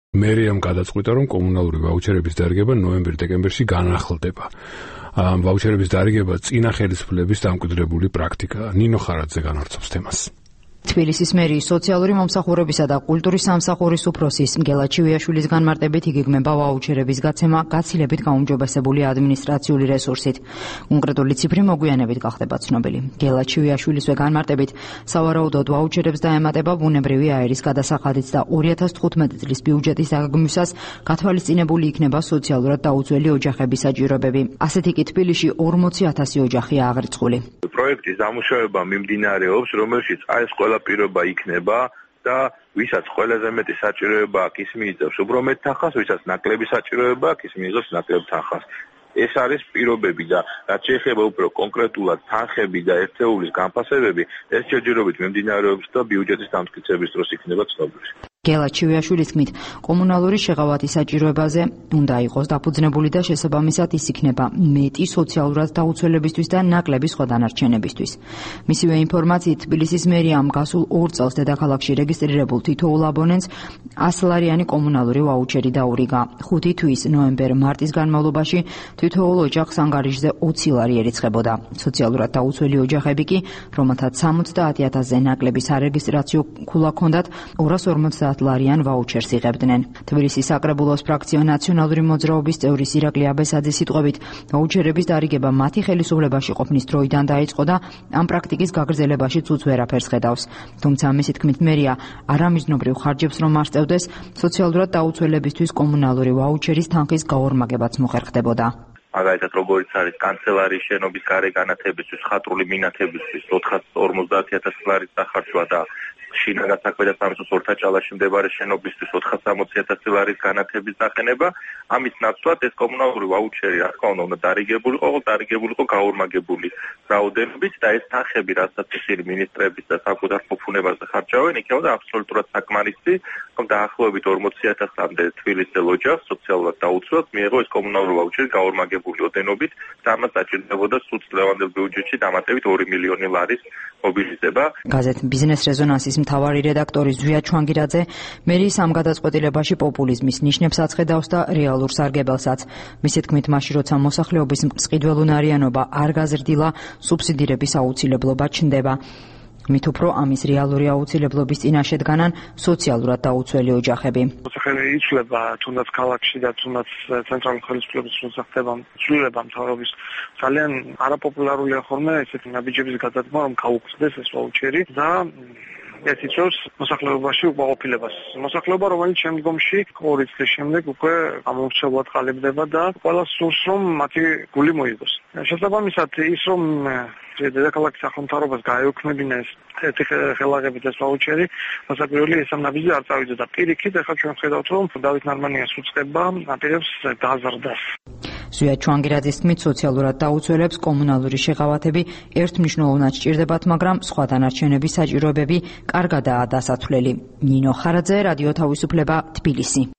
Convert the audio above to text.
მერიამ გადაწყვიტა, რომ კომუნალური ვაუჩერების დარიგება ნოემბერ-დეკემბერში განახლდება. ვაუჩერების დარიგება წინა ხელისუფლების დამკვიდრებული პრაქტიკაა. ნინო ხარაძე განავრცობს თემას. თბილისის მერიის სოციალური მომსახურებისა და კულტურის სამსახურის უფროსის მგელა ჩივიაშვილის განმარტებით იგეგმება ვაუჩერების გაცემა გაცილებით გაუმჯობესებული ადმინისტრაციული რესურსით. კონკრეტული ციფრი მოგვიანებით გახდება ცნობილი. მგელა ჩივიაშვილისვე განმარტებით, სავარაუდოდ ვაუჩერებს დაემატება ბუნებრივი აერის გადასახადით და 2015 წლის ბიუჯეტის დაგეგმვისას გათვალისწინებული იქნება სოციალურად დაუცველი ოჯახების საჭიროებები. ასეთი კი თბილისში 40,000 ოჯახია აღრიცხული. პროექტის დამუშავება მიმდინარეობს, რომელშიც ეს ყველა პირობა იქნება და ვისაც ყველაზე მეტი საჭიროება აქვს, ის მიიღებს უფრო მეტ თანხას, ვისაც ნაკლები საჭიროება აქვს, ის მიიღებს ნაკლებ თანხას. ეს არის პირობები და რაც შეეხება უფრო კონკრეტულად თანხები და ერთეულის განფასებები, ეს ჯერჯერობით მიმდინარეობს და ბიუჯეტის დამტკიცების დროს იქნება ცნობილი. მგელა ჩივიაშვილის თქმით, კომუნალური შეღავათი საჭიროებაზე უნდა იყოს დაფუძნებული და შესაბამისად ის იქნება მეტი სოციალურად დაუცველებისთვის და ნაკლები სხვა დანარჩენებისთვის. მისივე ინფორმაციით, თბილისის მერიამ გასულ 2 წელს დედაქალაქში რეგისტრირებულ თითოეულ აბონენტს 100 ლარიანი კომუნალური ვაუჩერი დაურიგა. 5 თვის ნოემბერ-მარტის განმავლობაში თითოეულ ოჯახს ანგარიშზე 20 ლარი ერიცხებოდა. სოციალურად დაუცველი ოჯახები კი, რომელთაც 70,000-ზე ნაკლების არეგისტრაციო ქულა ჰქონდათ, 250 ლარიან ვაუჩერს იღებდნენ. თბილისის საკრებულოს ფრაქცია ნაციონალური მოძრაობის წევრი ირაკლი აბესაძის სიტყვებით, ვაუჩერების დარიგება მათი ხელისუფლებაში ყოფნის დროიდან დაიწყო და ამ პრაქტიკის გაგრძელებაშიც უც ვერაფერს ხედავს. თუმცა მისი თქმით, მერია არამიზნობრივ ხარჯებს რომ არ სწევდეს, სოციალურად დაუცველებისთვის კომუნალური ვაუჩერის თანხის გაორმაგებაც მოხერხდებოდა. მაგალითად, როგორც არის კანცელარიის შენობის გარე განათებისთვის, ხატრული მინათებისთვის 450,000 ლარის სახარჯვა და შინაგან საქმეთა სამინისტროს ორთაჭალაში მდებარე შენობისთვის 460,000 ლარის განათების დაყენება. ამის ნაცვლად ეს კომუნალური ვაუჩერი, რა თქმა უნდა, დარიგებული იყო გაორმაგებული რაოდენობით და ეს თანხები, რასაც ისინი მინისტრების და საკუთარ ფუფუნებაზე ხარჯავენ, იქნებოდა აბსოლუტურად საკმარისი, რომ დაახლოებით 40,000-მდე თბილისელ ოჯახს სოციალურად დაუცველს მიეღო ეს კომუნალური ვაუჩერი გაორმაგებული ოდენობით და ამას საჭიროებოდა სუწლევანდელ ბიუჯეტში დამატებით 2 მილიონი ლარის მობილიზება. გაზეთ ბიზნეს რეზონანსის მთავარი რედაქტორი ზვია ჩვანგირაძე მერიის ამ გადაწყვეტილებაში პოპულიზმის ნიშნებს აცხედავს და რეალურ სარგებელსაც. მისი თქმით, მაშინ როცა მოსახლეობის მყიდველუნარიანობა არ გაზრდილა, სუბსიდირების აუცილებლობა ჩნდება. მით უფრო ამის რეალური აუცილებლობის წინაშე დგანან სოციალურად დაუცველი ოჯახები. მოსახლეობა იცვლება თუნდაც ქალაქში და თუნდაც ცენტრალური ხელისუფლების მოსახდება ცვლილება მთავრობის ძალიან არაპოპულარულია ხოლმე ესეთი ნაბიჯების გადადგმა, რომ გაუქმდეს ეს ვაუჩერი და ეს იწვევს მოსახლეობაში უკმაყოფილებას. მოსახლეობა, რომელიც შემდგომში 2 წლის შემდეგ უკვე ამომრჩევლად ყალიბდება და ყველას სურს, რომ მათი გული მოიგოს. შესაბამისად, ის რომ დედაქალაქის სახელმწიფოს გაეუქმებინა ეს ერთი ხელაღებით ეს ვაუჩერი, მოსაკვირველი ეს ამ ნაბიჯზე არ წავიდა და პირიქით ახლა ჩვენ ხედავთ, რომ დავით ნარმანიას უწყება აპირებს გაზრდას. ზვია ჩვანგირაძის თქმით, სოციალურად დაუცველებს კომუნალური შეღავათები ერთმნიშვნელოვნად სჭირდებათ, მაგრამ სხვა დანარჩენების საჭიროებები კარგადაა დასათვლელი. ნინო ხარაძე, რადიო თავისუფლება, თბილისი.